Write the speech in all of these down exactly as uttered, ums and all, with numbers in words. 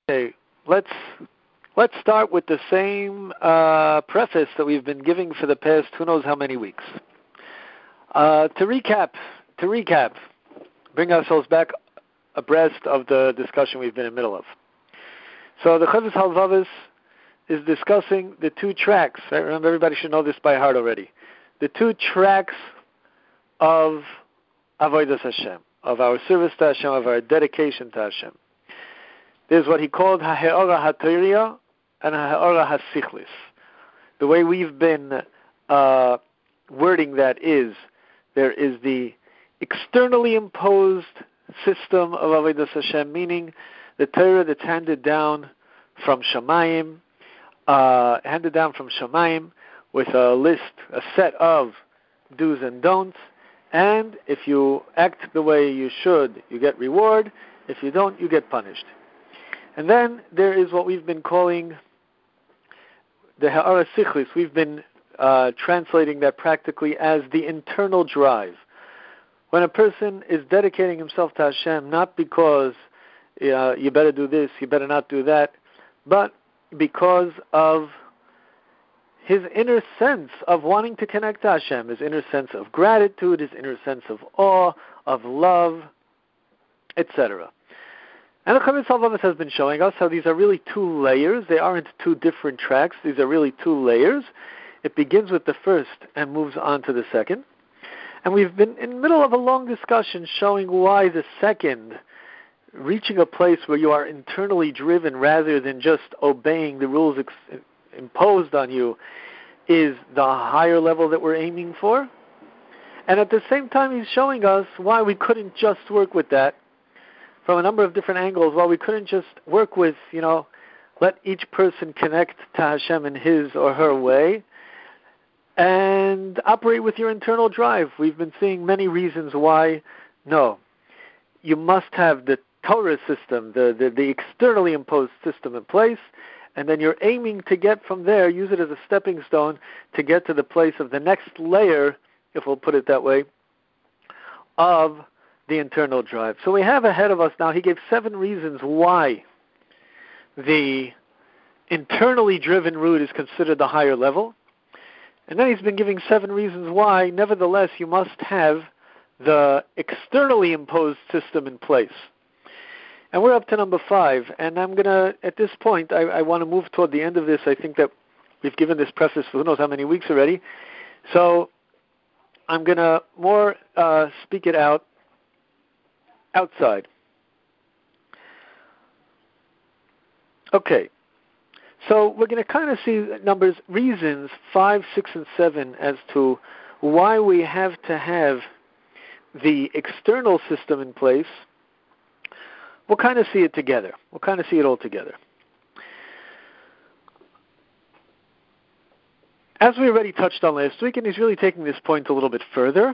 Okay, let's let's start with the same uh, preface that we've been giving for the past who knows how many weeks. Uh, to recap, to recap, bring ourselves back abreast of the discussion we've been in the middle of. So the Chovos HaLevavos is discussing the two tracks. Right? Remember, everybody should know this by heart already. The two tracks of Avodas Hashem, of our service to Hashem, of our dedication to Hashem. There's what he called Ha'ora HaTorah and Ha'ora HaSichlis. The way we've been uh, wording that is, there is the externally imposed system of Avodas Hashem, meaning the Torah that's handed down from Shamayim, uh, handed down from Shamayim with a list, a set of do's and don'ts, and if you act the way you should, you get reward. If you don't, you get punished. And then there is what we've been calling the Ha'ara Sichlis. We've been uh, translating that practically as the internal drive. When a person is dedicating himself to Hashem, not because uh, you better do this, you better not do that, but because of his inner sense of wanting to connect to Hashem, his inner sense of gratitude, his inner sense of awe, of love, et cetera. And the Chovos HaLevavos has been showing us how these are really two layers. They aren't two different tracks. These are really two layers. It begins with the first and moves on to the second. And we've been in the middle of a long discussion showing why the second, reaching a place where you are internally driven rather than just obeying the rules ex- imposed on you, is the higher level that we're aiming for. And at the same time, he's showing us why we couldn't just work with that from a number of different angles. Why we couldn't just work with, you know, let each person connect to Hashem in his or her way and operate with your internal drive. We've been seeing many reasons why, no, you must have the Torah system, the, the, the externally imposed system in place, and then you're aiming to get from there, use it as a stepping stone to get to the place of the next layer, if we'll put it that way, of the internal drive. So we have ahead of us now, he gave seven reasons why the internally driven route is considered the higher level. And then he's been giving seven reasons why, nevertheless, you must have the externally imposed system in place. And we're up to number five, and I'm going to, at this point, I, I want to move toward the end of this. I think that we've given this preface for who knows how many weeks already. So I'm going to more uh, speak it out outside. Okay. So we're going to kind of see numbers, reasons, five, six, and seven as to why we have to have the external system in place. We'll kind of see it together. We'll kind of see it all together. As we already touched on last week, and he's really taking this point a little bit further,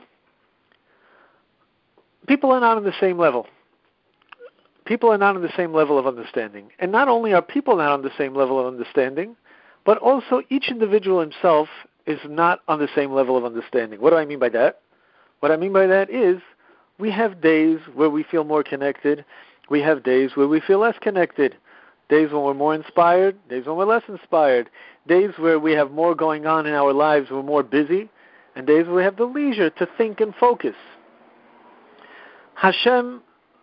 people are not on the same level. People are not on the same level of understanding. And not only are people not on the same level of understanding, but also each individual himself is not on the same level of understanding. What do I mean by that? What I mean by that is we have days where we feel more connected. We have days where we feel less connected. Days when we're more inspired, days when we're less inspired. Days where we have more going on in our lives, we're more busy, and days where we have the leisure to think and focus. Hashem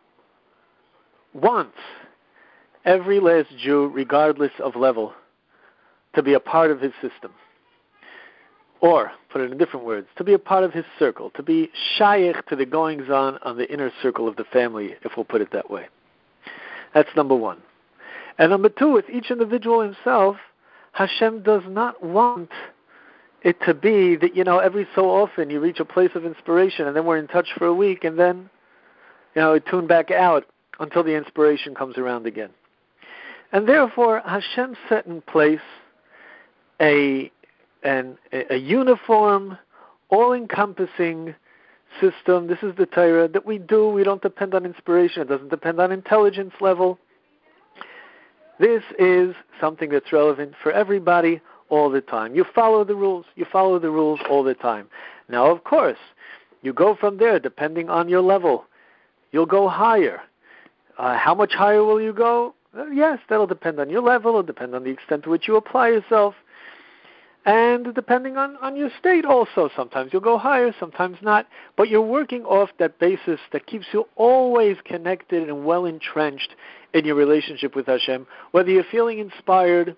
wants every last Jew, regardless of level, to be a part of his system. Or, put it in different words, to be a part of his circle, to be shaykh to the goings-on on the inner circle of the family, if we'll put it that way. That's number one. And number two, with each individual himself, Hashem does not want it to be that, you know, every so often you reach a place of inspiration and then we're in touch for a week and then, you know, we tune back out until the inspiration comes around again. And therefore, Hashem set in place a And a, a uniform, all-encompassing system. This is the Torah that we do. We don't depend on inspiration. It doesn't depend on intelligence level. This is something that's relevant for everybody all the time. You follow the rules. You follow the rules all the time. Now, of course, you go from there depending on your level. You'll go higher. Uh, how much higher will you go? Yes, that'll depend on your level. It'll depend on the extent to which you apply yourself. And depending on, on your state also. Sometimes you'll go higher, sometimes not. But you're working off that basis that keeps you always connected and well entrenched in your relationship with Hashem, whether you're feeling inspired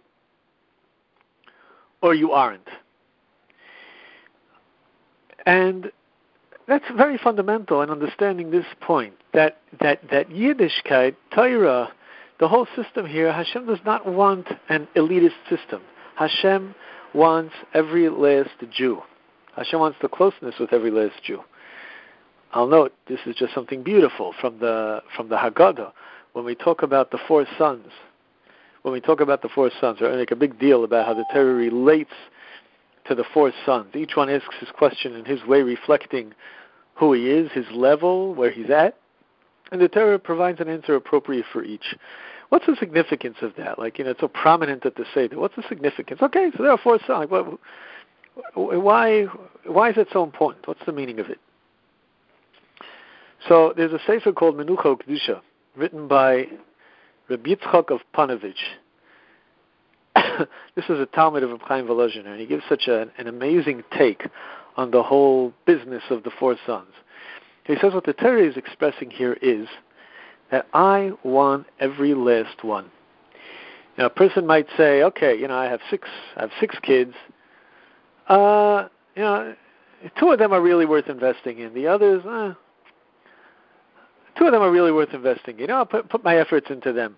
or you aren't. And that's very fundamental in understanding this point, that, that, that Yiddishkeit, Torah, the whole system here, Hashem does not want an elitist system. Hashem wants every last Jew. Hashem wants the closeness with every last Jew. I'll note, this is just something beautiful from the from the Haggadah. When we talk about the four sons, when we talk about the four sons, we make a big deal about how the Torah relates to the four sons. Each one asks his question in his way, reflecting who he is, his level, where he's at, and the Torah provides an answer appropriate for each. What's the significance of that? Like, you know, it's so prominent at the Seder. What's the significance? Okay, so there are four sons. Why, why is it so important? What's the meaning of it? So there's a sefer called Menucha Kedusha, written by Rabbi Yitzchak of Panovich. This is a Talmud of Reb Chaim Volozhin, and he gives such a, an amazing take on the whole business of the four sons. He says what the Torah is expressing here is that I want every last one. Now, a person might say, okay, you know, I have six, I have six kids. Uh, you know, two of them are really worth investing in. The others, uh, two of them are really worth investing in. You know, I'll put, put my efforts into them.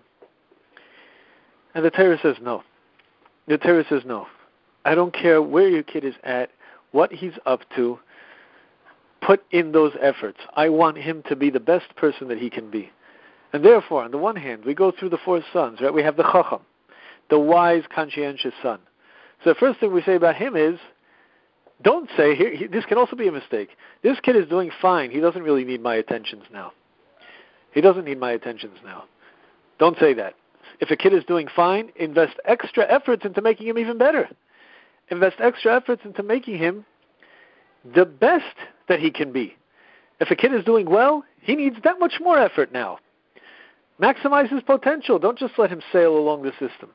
And the Torah says no. The Torah says no. I don't care where your kid is at, what he's up to. Put in those efforts. I want him to be the best person that he can be. And therefore, on the one hand, we go through the four sons, right? We have the Chacham, the wise, conscientious son. So the first thing we say about him is, don't say, here, he, this can also be a mistake. This kid is doing fine. He doesn't really need my attentions now. He doesn't need my attentions now. Don't say that. If a kid is doing fine, invest extra efforts into making him even better. Invest extra efforts into making him the best that he can be. If a kid is doing well, he needs that much more effort now. Maximize his potential. Don't just let him sail along the system.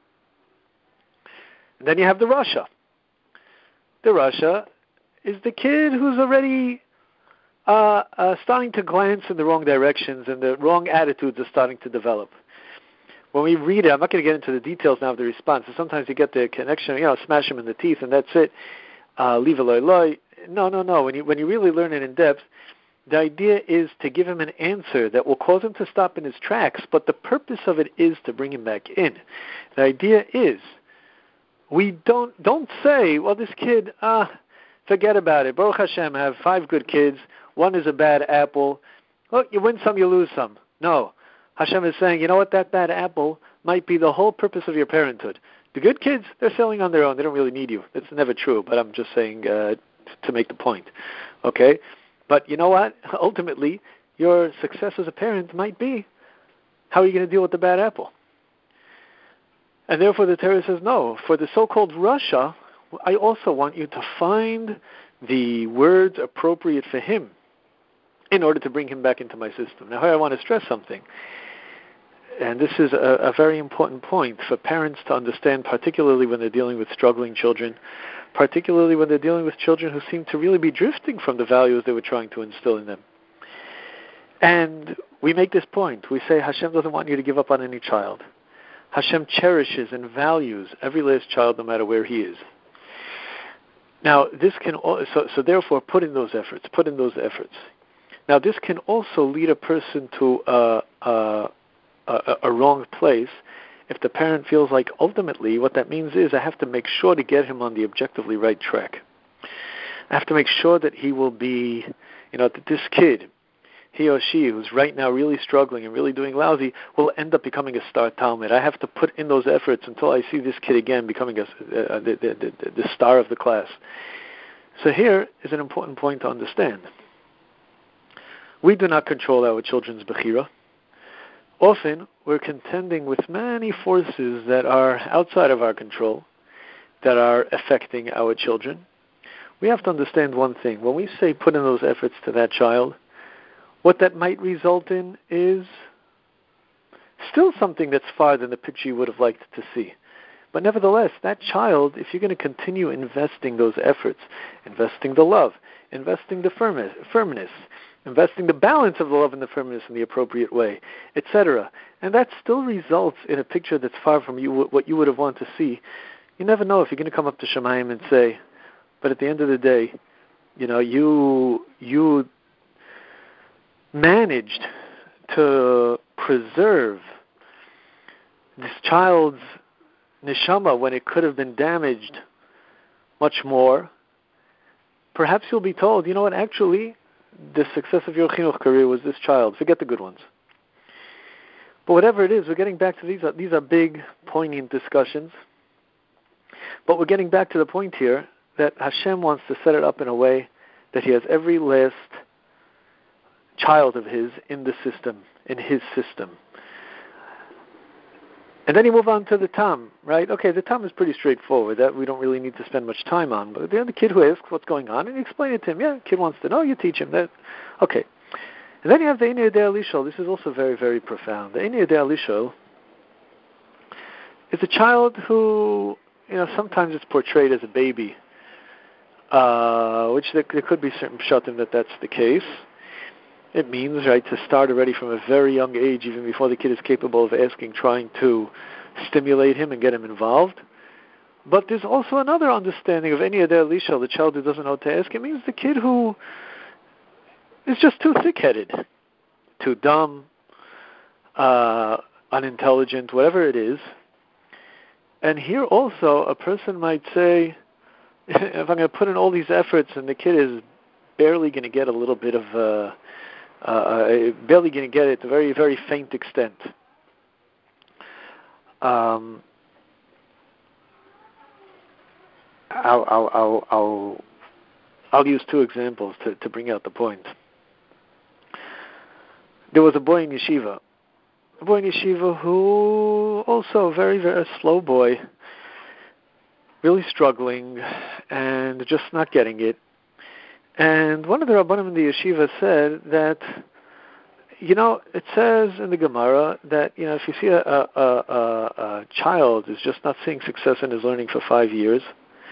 And then you have the Rasha. The Rasha is the kid who's already uh, uh, starting to glance in the wrong directions and the wrong attitudes are starting to develop. When we read it, I'm not going to get into the details now of the response. So sometimes you get the connection, you know, smash him in the teeth and that's it. Uh, leave a loy loy. No, no, no. When you when you really learn it in depth, the idea is to give him an answer that will cause him to stop in his tracks, but the purpose of it is to bring him back in. The idea is, we don't don't say, well, this kid, ah, forget about it. Baruch Hashem, I have five good kids. One is a bad apple. Look, you win some, you lose some. No. Hashem is saying, you know what, that bad apple might be the whole purpose of your parenthood. The good kids, they're sailing on their own. They don't really need you. It's never true, but I'm just saying uh, to make the point. Okay? But you know what? Ultimately, your success as a parent might be, how are you going to deal with the bad apple? And therefore the Torah says, no, for the so-called Rasha, I also want you to find the words appropriate for him in order to bring him back into my system. Now here I want to stress something. And this is a, a very important point for parents to understand, particularly when they're dealing with struggling children, particularly when they're dealing with children who seem to really be drifting from the values they were trying to instill in them. And we make this point. We say Hashem doesn't want you to give up on any child. Hashem cherishes and values every last child no matter where he is. Now, this can so, so therefore put in those efforts, put in those efforts. Now, this can also lead a person to uh, uh, a, a wrong place if the parent feels like ultimately what that means is I have to make sure to get him on the objectively right track. I have to make sure that he will be, you know, that this kid, he or she who's right now really struggling and really doing lousy will end up becoming a star Talmud. I have to put in those efforts until I see this kid again becoming a, uh, the, the, the, the star of the class. So here is an important point to understand. We do not control our children's bechira. Often, we're contending with many forces that are outside of our control, that are affecting our children. We have to understand one thing. When we say put in those efforts to that child, what that might result in is Still something that's far than the picture you would have liked to see. But nevertheless, that child, if you're going to continue investing those efforts, investing the love, investing the firmness, firmness investing the balance of the love and the firmness in the appropriate way, et cetera, and that still results in a picture that's far from you, what you would have wanted to see, you never know if you're going to come up to Shemayim and say, but at the end of the day, you know, you you managed to preserve this child's neshama when it could have been damaged much more. Perhaps you'll be told, you know what, actually, the success of your chinuch career was this child. Forget the good ones. But whatever it is, we're getting back to these. Are, these are big, poignant discussions. But we're getting back to the point here that Hashem wants to set it up in a way that He has every last child of His in the system, in His system. And then you move on to the Tam, right? Okay, the Tam is pretty straightforward. That we don't really need to spend much time on. But the other kid who asks what's going on, and you explain it to him. Yeah, kid wants to know, you teach him that. Okay. And then you have the Ein Yodea Lishol. This is also very, very profound. The Ein Yodea Lishol is a child who, you know, sometimes it's portrayed as a baby, uh, which there, there could be certain pshatim that that's the case. It means, right, to start already from a very young age, even before the kid is capable of asking, trying to stimulate him and get him involved. But there's also another understanding of Ein Yodea Lishol, the child who doesn't know what to ask. It means the kid who is just too thick-headed, too dumb, uh, unintelligent, whatever it is. And here also, a person might say, if I'm going to put in all these efforts and the kid is barely going to get a little bit of... Uh, Uh, barely going to get it to a very, very faint extent. Um, I'll, I'll, I'll, I'll, I'll use two examples to, to bring out the point. There was a boy in yeshiva, a boy in yeshiva who also very, very slow boy, really struggling and just not getting it. And one of the Rabbanim in the yeshiva said that, you know, it says in the Gemara that, you know, if you see a, a, a, a child is just not seeing success in his learning for five years,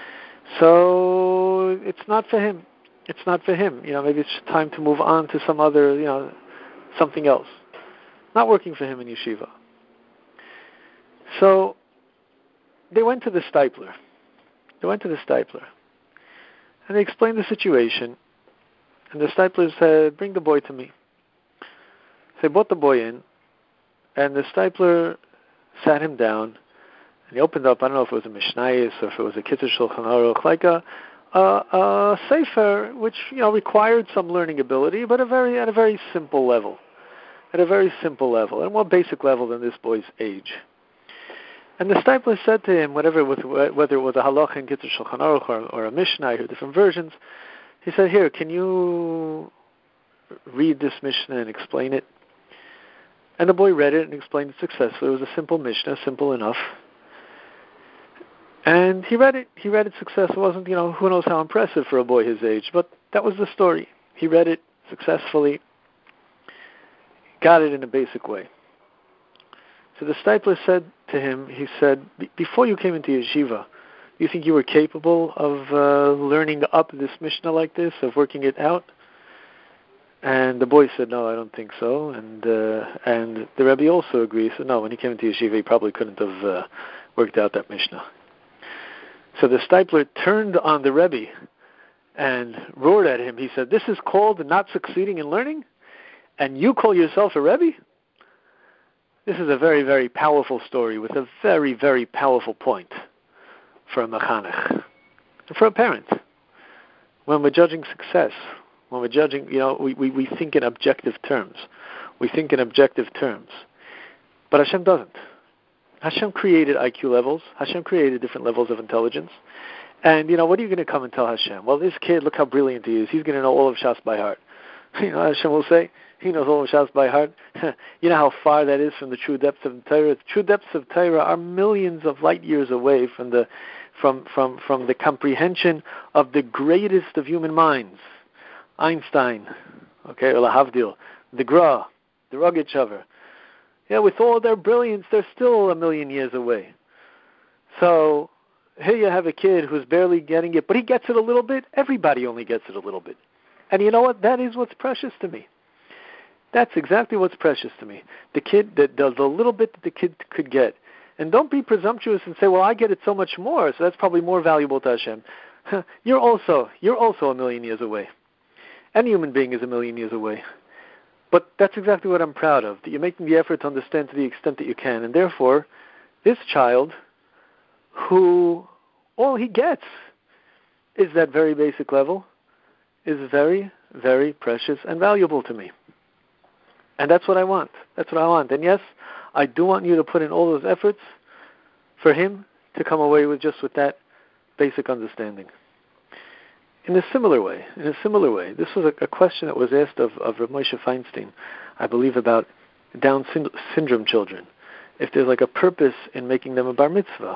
so it's not for him. It's not for him. You know, maybe it's time to move on to some other, you know, something else. Not working for him in yeshiva. So they went to the Stipler. They went to the Stipler. And they explained the situation. And the Stipler said, bring the boy to me. So they brought the boy in. And the Stipler sat him down. And he opened up, I don't know if it was a Mishnayos or if it was a Kitzur Shulchan Aruch, like a, a, a Sefer, which, you know, required some learning ability, but a very at a very simple level. At a very simple level. At a more basic level than this boy's age. And the Stipler said to him, whatever, whether it was a halacha in Kitzur Shulchan Aruch or, or a Mishnah or different versions, he said, here, can you read this Mishnah and explain it? And the boy read it and explained it successfully. It was a simple Mishnah, simple enough. And he read it. He read it successfully. It wasn't, you know, who knows how impressive for a boy his age, but that was the story. He read it successfully, got it in a basic way. So the Stipler said to him, he said, before you came into yeshiva, do you think you were capable of uh, learning up this Mishnah like this, of working it out? And the boy said, no, I don't think so. And uh, and the Rebbe also agreed. He said, no, when he came into yeshiva, he probably couldn't have uh, worked out that Mishnah. So the Stipler turned on the Rebbe and roared at him. He said, this is called not succeeding in learning? And you call yourself a Rebbe? This is a very, very powerful story with a very, very powerful point for a mechanech, and for a parent. When we're judging success, when we're judging, you know, we, we, we think in objective terms. We think in objective terms. But Hashem doesn't. Hashem created I Q levels. Hashem created different levels of intelligence. And, you know, what are you going to come and tell Hashem? Well, this kid, look how brilliant he is. He's going to know all of Shas by heart. You know, Hashem will say, he knows all of Shas by heart. You know how far that is from the true depths of Torah. The true depths of Torah are millions of light years away from the from from from the comprehension of the greatest of human minds, Einstein, okay, or Lahavdil, the Gra, the Rogatchover. Yeah, with all their brilliance, they're still a million years away. So here you have a kid who's barely getting it, but he gets it a little bit. Everybody only gets it a little bit. And you know what? That is what's precious to me. That's exactly what's precious to me. The kid, the, the, the little bit that the kid could get. And don't be presumptuous and say, well, I get it so much more, so that's probably more valuable to Hashem. You're also, you're also a million years away. Any human being is a million years away. But that's exactly what I'm proud of, that you're making the effort to understand to the extent that you can. And therefore, this child, who all he gets is that very basic level, is very, very precious and valuable to me. And that's what I want. That's what I want. And yes, I do want you to put in all those efforts for him to come away with just with that basic understanding. In a similar way, in a similar way, this was a, a question that was asked of, of Rav Moshe Feinstein, I believe, about Down synd- syndrome children. If there's like a purpose in making them a bar mitzvah.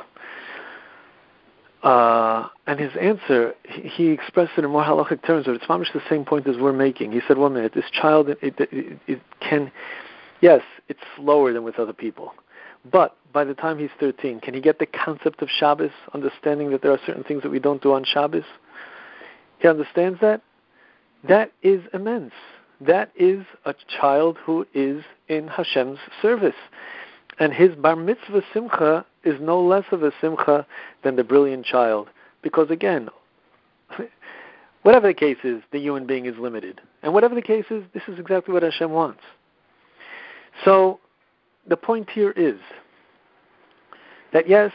Uh, and his answer, he, he expressed it in more halachic terms, but it's not much the same point as we're making. He said, one minute, this child, it, it, it, it can, yes, it's slower than with other people. But by the time he's thirteen, can he get the concept of Shabbos, understanding that there are certain things that we don't do on Shabbos? He understands that? That is immense. That is a child who is in Hashem's service. And his bar mitzvah simcha is no less of a simcha than the brilliant child. Because again, whatever the case is, the human being is limited. And whatever the case is, this is exactly what Hashem wants. So, the point here is that yes,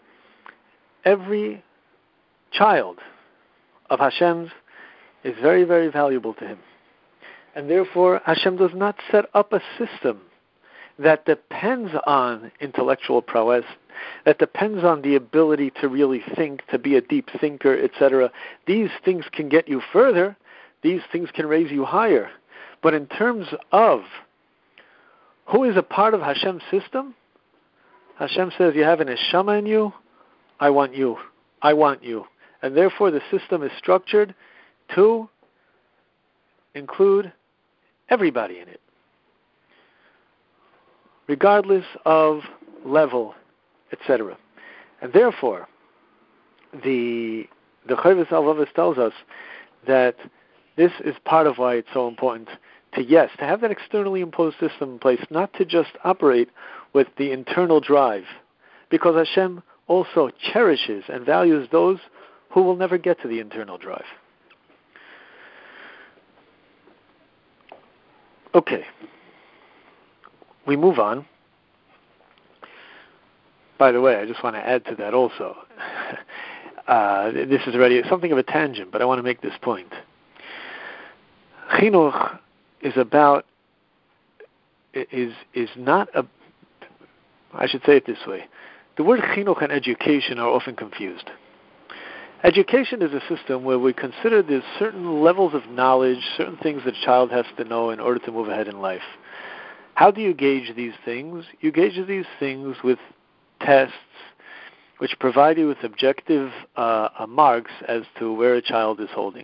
every child of Hashem's is very, very valuable to him. And therefore, Hashem does not set up a system that depends on intellectual prowess, that depends on the ability to really think, to be a deep thinker, et cetera. These things can get you further. These things can raise you higher. But in terms of who is a part of Hashem's system, Hashem says, you have an neshama in you, I want you. I want you. And therefore the system is structured to include everybody in it, regardless of level, et cetera. And therefore, the the Chovos HaLevavos tells us that this is part of why it's so important to, yes, to have that externally imposed system in place, not to just operate with the internal drive, because Hashem also cherishes and values those who will never get to the internal drive. Okay. We move on. By the way, I just want to add to that also. uh, this is already something of a tangent, but I want to make this point. Chinuch is about, is is not a, I should say it this way. The word chinuch and education are often confused. Education is a system where we consider there's certain levels of knowledge, certain things that a child has to know in order to move ahead in life. How do you gauge these things? You gauge these things with tests which provide you with objective uh, uh, marks as to where a child is holding.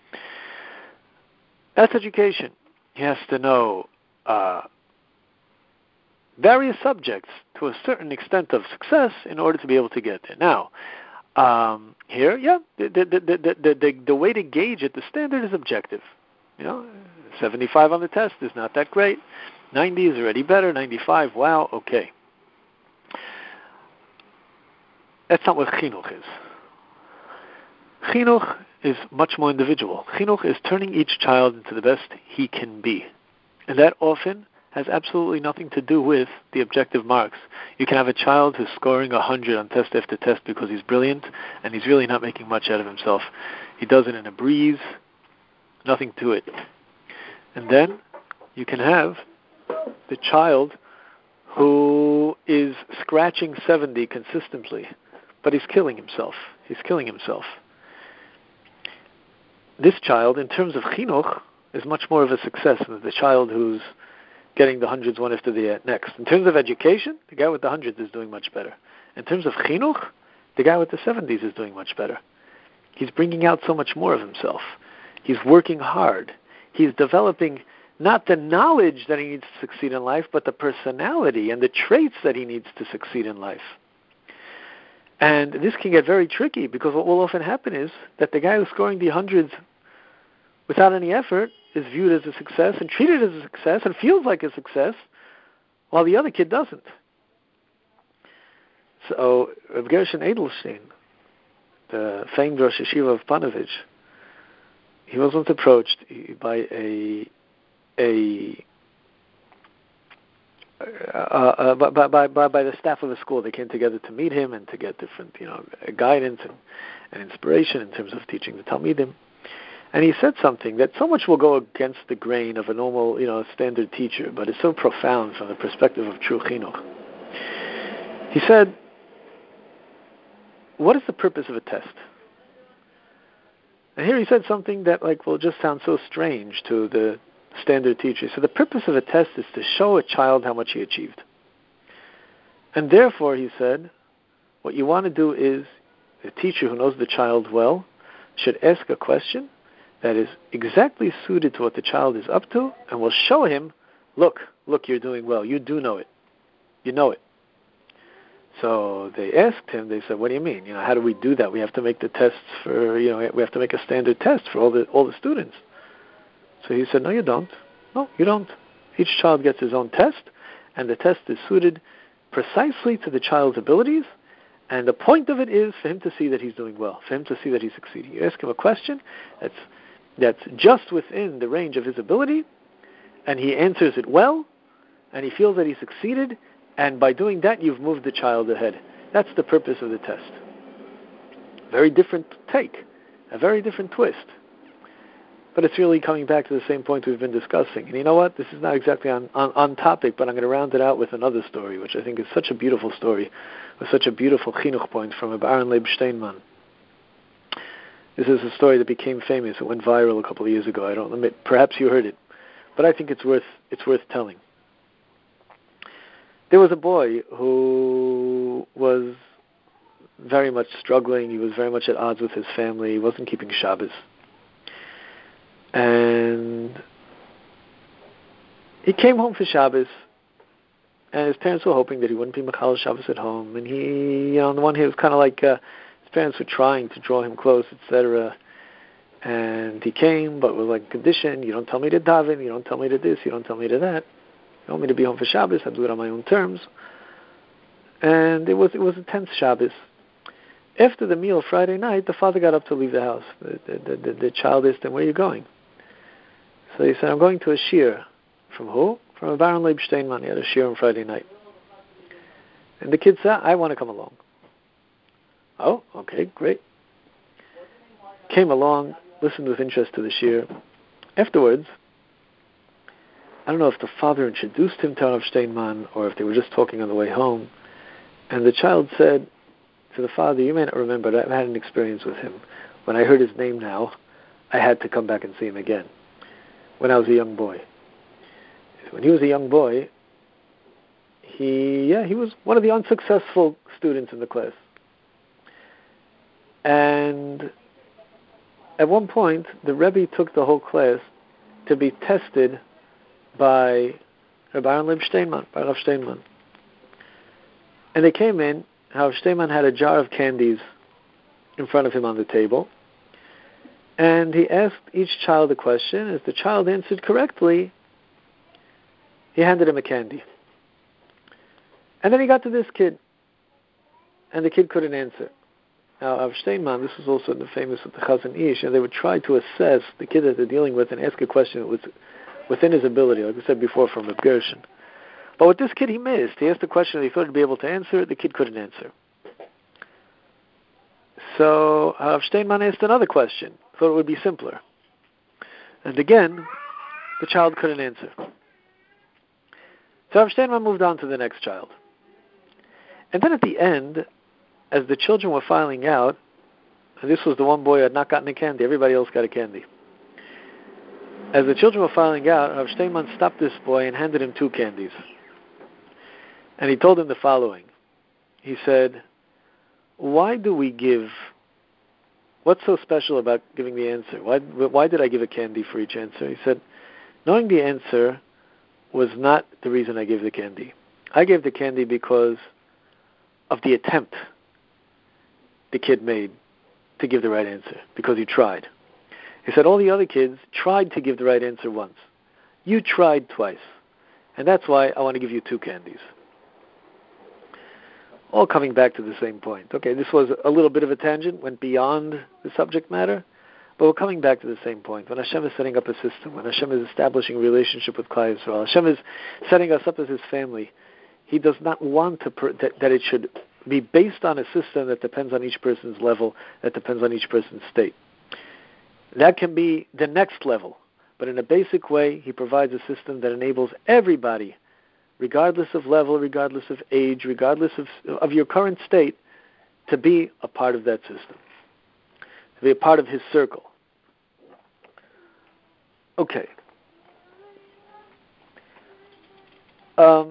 That's education. He has to know uh, various subjects to a certain extent of success in order to be able to get there. Now, um, here, yeah, the, the, the, the, the, the, the way to gauge it, the standard is objective. You know, seventy-five on the test is not that great. ninety is already better. ninety-five, wow, okay. That's not what chinuch is. Chinuch is much more individual. Chinuch is turning each child into the best he can be. And that often has absolutely nothing to do with the objective marks. You can have a child who's scoring one hundred on test after test because he's brilliant, and he's really not making much out of himself. He does it in a breeze, nothing to it. And then you can have the child who is scratching seventy consistently, but he's killing himself. He's killing himself. This child, in terms of chinuch, is much more of a success than the child who's getting the hundreds one after the next. In terms of education, the guy with the hundreds is doing much better. In terms of chinuch, the guy with the seventies is doing much better. He's bringing out so much more of himself. He's working hard. He's developing not the knowledge that he needs to succeed in life, but the personality and the traits that he needs to succeed in life. And this can get very tricky, because what will often happen is that the guy who's scoring the hundreds without any effort is viewed as a success and treated as a success and feels like a success, while the other kid doesn't. So Rav Gershon Edelstein, the famed Rosh Yeshiva of Panovich, he was once approached by a a uh, uh, by, by by by the staff of a school. They came together to meet him and to get different, you know, guidance and, and inspiration in terms of teaching the Talmidim. And he said something that so much will go against the grain of a normal, you know, standard teacher, but it's so profound from the perspective of true chinuch. He said, "What is the purpose of a test?" And here he said something that, like, will just sound so strange to the standard teacher. So the purpose of a test is to show a child how much he achieved. And therefore, he said, what you want to do is, the teacher who knows the child well should ask a question that is exactly suited to what the child is up to, and will show him, look, look, you're doing well. You do know it. You know it. So they asked him, they said, what do you mean? You know, how do we do that? We have to make the tests for, you know, we have to make a standard test for all the all the students. So he said, no, you don't. No, you don't. Each child gets his own test, and the test is suited precisely to the child's abilities, and the point of it is for him to see that he's doing well, for him to see that he's succeeding. You ask him a question that's that's just within the range of his ability, and he answers it well, and he feels that he succeeded, and by doing that, you've moved the child ahead. That's the purpose of the test. Very different take, a very different twist. But it's really coming back to the same point we've been discussing. And you know what? This is not exactly on, on, on topic, but I'm going to round it out with another story, which I think is such a beautiful story, with such a beautiful chinuch point from a Aaron Leib Steinman. This is a story that became famous. It went viral a couple of years ago. I don't know. Perhaps you heard it. But I think it's worth it's worth telling. There was a boy who was very much struggling. He was very much at odds with his family. He wasn't keeping Shabbos. And he came home for Shabbos, and his parents were hoping that he wouldn't be Mechal Shabbos at home. And he, you know, on the one hand, it was kind of like uh, his parents were trying to draw him close, et cetera. And he came, but with like condition: you don't tell me to daven, you don't tell me to this, you don't tell me to that. You want me to be home for Shabbos? I do it on my own terms. And it was it was a tense Shabbos. After the meal Friday night, the father got up to leave the house. The, the, the, the child asked him, "Where are you going?" So he said, "I'm going to a shir." From who? From a Baron Leib Steinman. He had a shir on Friday night. And the kid said, "I want to come along." Oh, okay, great. Came along, listened with interest to the shir. Afterwards, I don't know if the father introduced him to Rav Steinman or if they were just talking on the way home. And the child said to the father, "You may not remember, but I've had an experience with him. When I heard his name now, I had to come back and see him again. When I was a young boy." When he was a young boy, he yeah he was one of the unsuccessful students in the class. And at one point, the Rebbe took the whole class to be tested by Rabbi Aaron Leib Steinman, by Rav Steinman. And they came in, Rav Steinman had a jar of candies in front of him on the table, and he asked each child a question. As the child answered correctly, he handed him a candy. And then he got to this kid, and the kid couldn't answer. Now, Rav Steinman, this was also the famous with the Chazon Ish, and they would try to assess the kid that they're dealing with and ask a question that was within his ability, like I said before, from Rav Gershon. But with this kid, he missed. He asked a question that he thought he'd be able to answer. The kid couldn't answer. So Rav Steinman asked another question. Thought it would be simpler. And again, the child couldn't answer. So Rav Steinman moved on to the next child. And then at the end, as the children were filing out, and this was the one boy who had not gotten a candy, everybody else got a candy. As the children were filing out, Rav Steinman stopped this boy and handed him two candies. And he told him the following. He said, "Why do we give, what's so special about giving the answer? Why, why did I give a candy for each answer?" He said, Knowing the answer was not the reason I gave the candy. I gave the candy because of the attempt the kid made to give the right answer, because he tried. He said all the other kids tried to give the right answer once. You tried twice. And that's why I want to give you two candies. All coming back to the same point. Okay, this was a little bit of a tangent, went beyond the subject matter, but we're coming back to the same point. When Hashem is setting up a system, when Hashem is establishing a relationship with Klal Yisrael, Hashem is setting us up as His family, He does not want to per- that, that it should be based on a system that depends on each person's level, that depends on each person's state. That can be the next level, but in a basic way, He provides a system that enables everybody, regardless of level, regardless of age, regardless of, of your current state, to be a part of that system, to be a part of His circle. Okay. Um,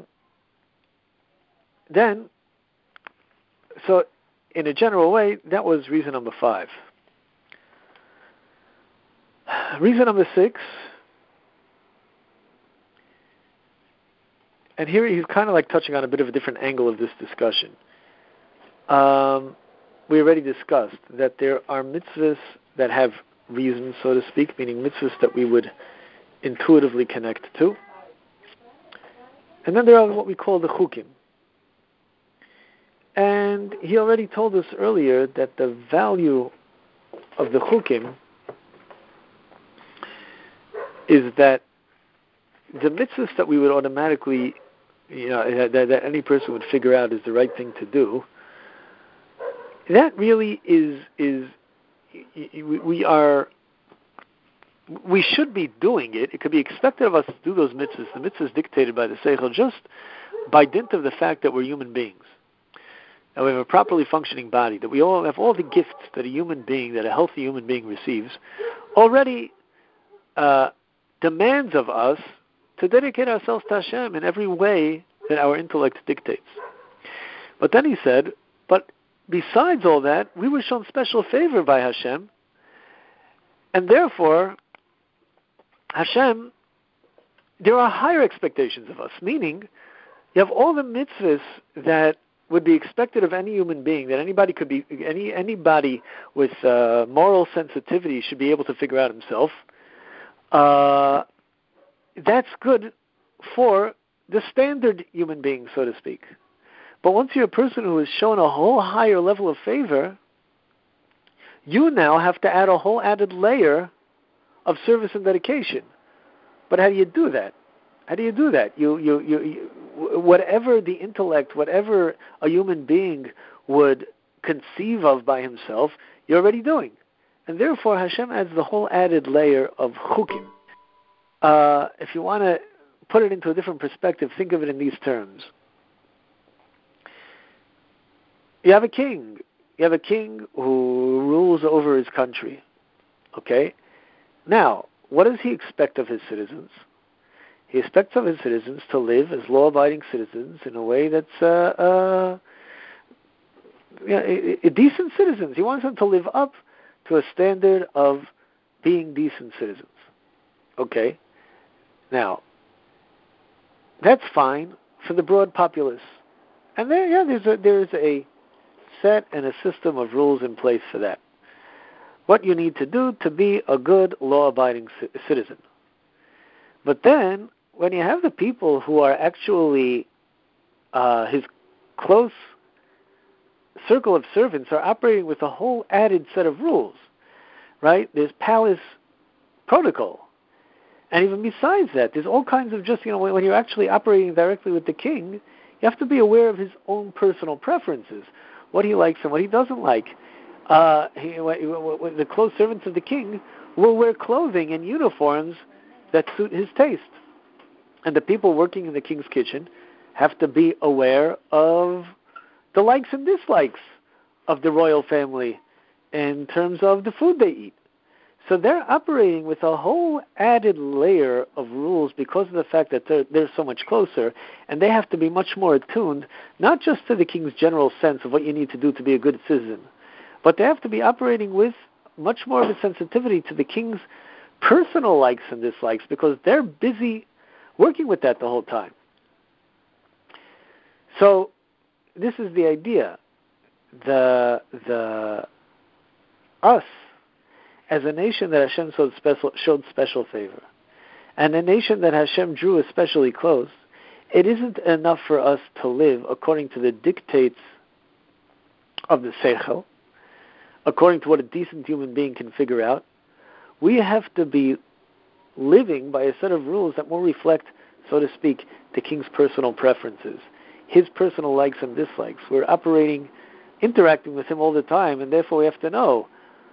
then, so in a general way, that was reason number five. Reason number six, and here he's kind of like touching on a bit of a different angle of this discussion. Um, we already discussed that there are mitzvahs that have reason, so to speak, meaning mitzvahs that we would intuitively connect to. And then there are what we call the chukim. And he already told us earlier that the value of the chukim is that the mitzvahs that we would automatically, you know, that, that any person would figure out is the right thing to do, that really is, is we are, we should be doing it. It could be expected of us to do those mitzvahs. The mitzvahs dictated by the Seichel just by dint of the fact that we're human beings. And we have a properly functioning body, that we all have all the gifts that a human being, that a healthy human being receives, already uh, demands of us to dedicate ourselves to Hashem in every way that our intellect dictates. But then he said, but besides all that, we were shown special favor by Hashem, and therefore, Hashem, there are higher expectations of us, meaning you have all the mitzvahs that would be expected of any human being, that anybody could be, any anybody with uh, moral sensitivity should be able to figure out himself. Uh, that's good for the standard human being, so to speak. But once you're a person who is shown a whole higher level of favor, you now have to add a whole added layer of service and dedication. But how do you do that? How do you do that? You, you, you, you, whatever the intellect, whatever a human being would conceive of by himself, you're already doing. And therefore, Hashem adds the whole added layer of chukim. Uh, if you want to put it into a different perspective, think of it in these terms. You have a king. You have a king who rules over his country. Okay? Now, what does he expect of his citizens? He expects of his citizens to live as law-abiding citizens in a way that's uh, uh, you know, a, a decent citizens. He wants them to live up to a standard of being decent citizens. Okay? Now, that's fine for the broad populace. And there, yeah, there's a, there's a set and a system of rules in place for that. What you need to do to be a good law-abiding c- citizen. But then, when you have the people who are actually uh, his close circle of servants are operating with a whole added set of rules, right? There's palace protocol. And even besides that, there's all kinds of just, you know, when you're actually operating directly with the king, you have to be aware of his own personal preferences, what he likes and what he doesn't like. Uh, he, the close servants of the king will wear clothing and uniforms that suit his taste. And the people working in the king's kitchen have to be aware of the likes and dislikes of the royal family in terms of the food they eat. So they're operating with a whole added layer of rules because of the fact that they're, they're so much closer, and they have to be much more attuned, not just to the king's general sense of what you need to do to be a good citizen, but they have to be operating with much more of a sensitivity to the king's personal likes and dislikes because they're busy working with that the whole time. So this is the idea. The the us as a nation that Hashem showed special, showed special favor, and a nation that Hashem drew especially close, it isn't enough for us to live according to the dictates of the Seichel, according to what a decent human being can figure out. We have to be living by a set of rules that more reflect, so to speak, the king's personal preferences, his personal likes and dislikes. We're operating, interacting with him all the time, and therefore we have to know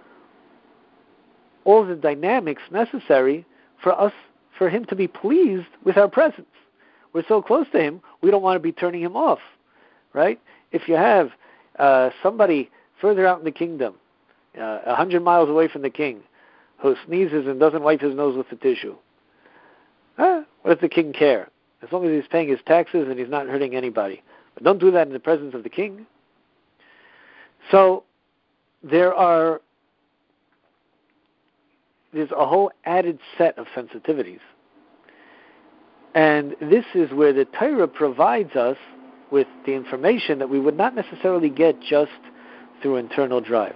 all the dynamics necessary for us, for him to be pleased with our presence. We're so close to him, we don't want to be turning him off, right? If you have uh, somebody further out in the kingdom, a uh, hundred miles away from the king, who sneezes and doesn't wipe his nose with the tissue, huh? What does the king care? As long as he's paying his taxes and he's not hurting anybody. But don't do that in the presence of the king. So there are there's a whole added set of sensitivities. And this is where the Torah provides us with the information that we would not necessarily get just through internal drive.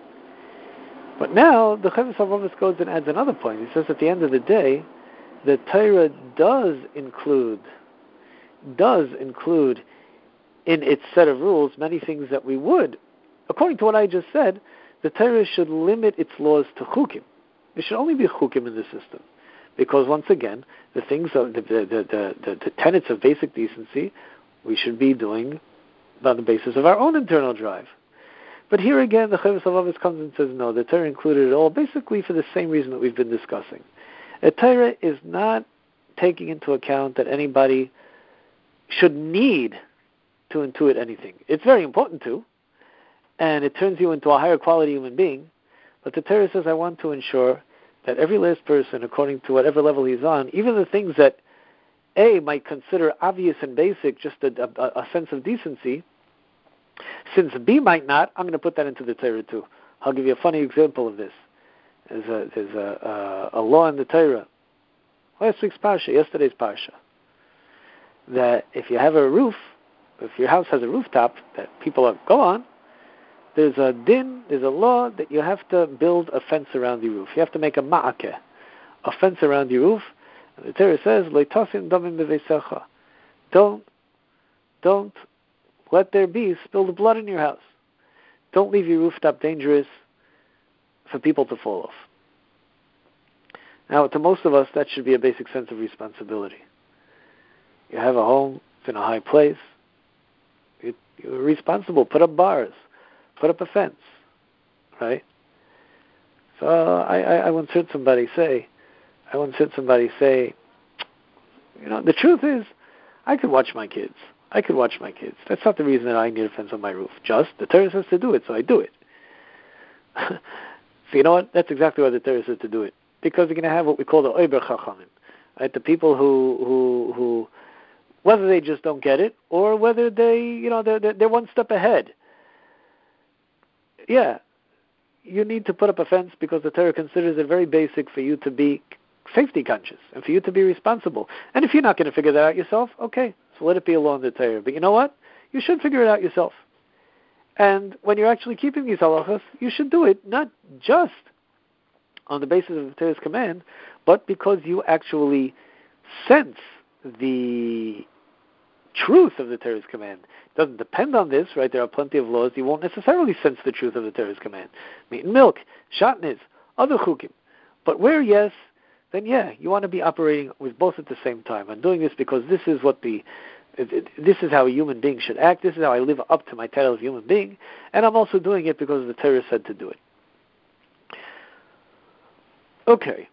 But now, the Chovos HaLevavos goes and adds another point. He says at the end of the day, the Torah does include, does include in its set of rules many things that we would. According to what I just said, the Torah should limit its laws to chukim. There should only be chukim in the system. Because once again, the things of the, the, the, the, the tenets of basic decency, we should be doing on the basis of our own internal drive. But here again, the Chovos HaLevavos comes and says, no, the Torah included it all, basically for the same reason that we've been discussing. The Torah is not taking into account that anybody should need to intuit anything. It's very important to, and it turns you into a higher quality human being, but the Torah says, I want to ensure that every last person, according to whatever level he's on, even the things that A might consider obvious and basic, just a, a, a sense of decency, since B might not, I'm going to put that into the Torah too. I'll give you a funny example of this. There's a, there's a, a, a law in the Torah, last week's Parsha, yesterday's Parsha, that if you have a roof, if your house has a rooftop that people go on, there's a din, there's a law that you have to build a fence around your roof. You have to make a ma'akeh, a fence around your roof. And the Torah says, Leitasin damim beveisecha. Don't, don't let there be spilled blood in your house. Don't leave your rooftop dangerous for people to fall off. Now, to most of us, that should be a basic sense of responsibility. You have a home, it's in a high place. You, you're responsible. Put up bars. Put up a fence, right? So I, I, I once heard somebody say, I once heard somebody say, you know, the truth is, I could watch my kids. I could watch my kids. That's not the reason that I need a fence on my roof. Just, the Torah says to do it, so I do it. So you know what? That's exactly why the Torah says to do it. Because you're going to have what we call the Oiber Chachamim, right? The people who, who, who, whether they just don't get it, or whether they, you know, they're, they're, they're one step ahead. Yeah, you need to put up a fence because the Torah considers it very basic for you to be safety conscious and for you to be responsible. And if you're not going to figure that out yourself, okay, so let it be a law in the Torah. But you know what? You should figure it out yourself. And when you're actually keeping these halachas, you should do it not just on the basis of the Torah's command, but because you actually sense the truth of the Torah's command. It doesn't depend on this, right? There are plenty of laws. You won't necessarily sense the truth of the Torah's command. Meat and milk, shatnez, other chukim. But where yes, then yeah, you want to be operating with both at the same time. I'm doing this because this is what the, it, it, this is how a human being should act. This is how I live up to my title of human being. And I'm also doing it because the Torah said to do it. Okay.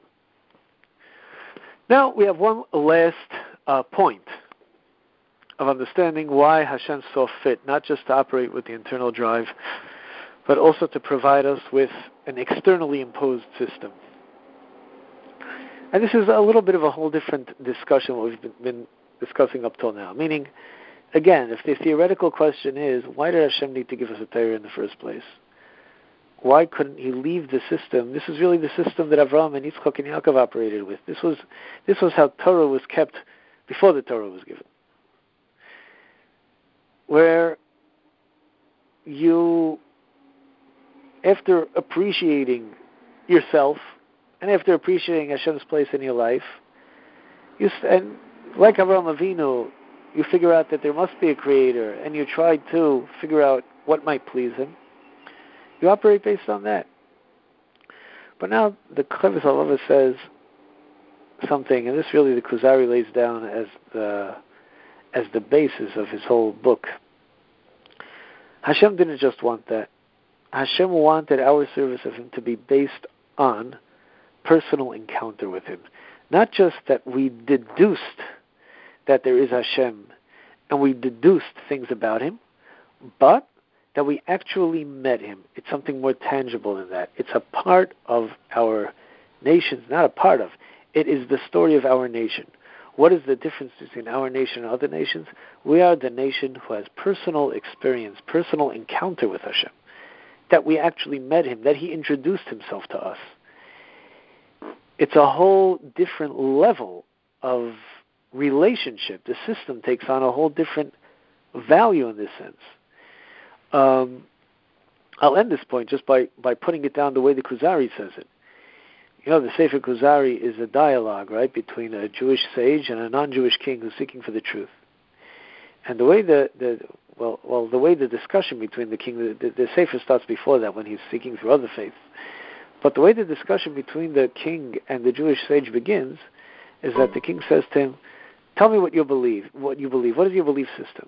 Now we have one last uh, point of understanding why Hashem saw fit, not just to operate with the internal drive, but also to provide us with an externally imposed system. And this is a little bit of a whole different discussion what we've been, been discussing up till now. Meaning, again, if the theoretical question is, why did Hashem need to give us a Torah in the first place? why couldn't he leave the system? This is really the system that Avraham and Yitzchak and Yaakov operated with. This was this was how Torah was kept before the Torah was given. Where you, after appreciating yourself and after appreciating Hashem's place in your life, you and like Avraham Avinu, you figure out that there must be a creator, and you try to figure out what might please him. You operate based on that. But now the Chovos HaLevavos says something, and this really the Kuzari lays down as the as the basis of his whole book. Hashem didn't just want that. Hashem wanted our service of him to be based on personal encounter with him. Not just that we deduced that there is Hashem and we deduced things about him, but that we actually met him. It's something more tangible than that. It's a part of our nations, not a part of. It is the story of our nation. What is the difference between our nation and other nations? We are the nation who has personal experience, personal encounter with Hashem, that we actually met him, that he introduced himself to us. It's a whole different level of relationship. The system takes on a whole different value in this sense. Um, I'll end this point just by, by putting it down the way the Kuzari says it. You know, the Sefer Kuzari is a dialogue, right, between a Jewish sage and a non-Jewish king who's seeking for the truth. And the way the, the well, well, the way the discussion between the king, the, the, the Sefer starts before that when he's seeking through other faiths. But the way the discussion between the king and the Jewish sage begins is that the king says to him, "Tell me what you believe. What you believe. What is your belief system?"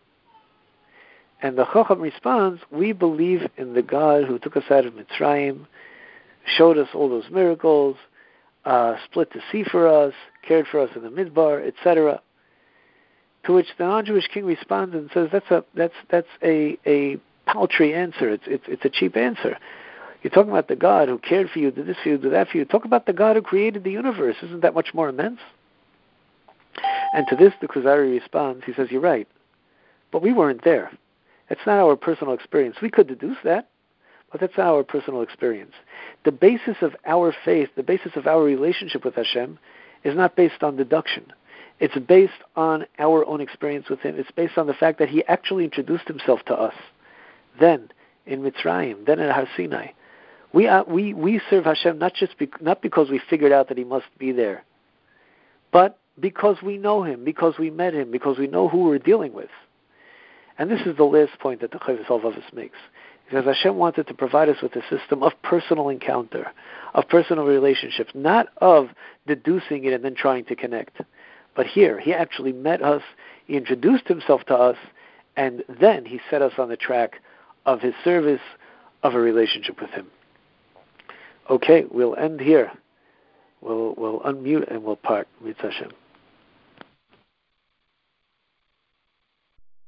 And the Chacham responds, "We believe in the God who took us out of Mitzrayim, showed us all those miracles, uh, split the sea for us, cared for us in the Midbar, et cetera" To which the non-Jewish king responds and says, "That's a that's that's a a paltry answer. It's it's it's a cheap answer. You're talking about the God who cared for you, did this for you, did that for you. Talk about the God who created the universe. Isn't that much more immense?" And to this, the Kuzari responds. He says, "You're right, but we weren't there. It's not our personal experience. We could deduce that, but that's not our personal experience. The basis of our faith, the basis of our relationship with Hashem, is not based on deduction. It's based on our own experience with him. It's based on the fact that he actually introduced himself to us. Then, in Mitzrayim, then at Har Sinai. We, uh, we, we serve Hashem not just be, not because we figured out that he must be there, but because we know him, because we met him, because we know who we're dealing with." And this is the last point that the Chovos HaLevavos makes. Because Hashem wanted to provide us with a system of personal encounter, of personal relationships, not of deducing it and then trying to connect. But here, he actually met us, he introduced himself to us, and then he set us on the track of his service, of a relationship with him. Okay, we'll end here. We'll, we'll unmute and we'll part. Mitzvah Hashem.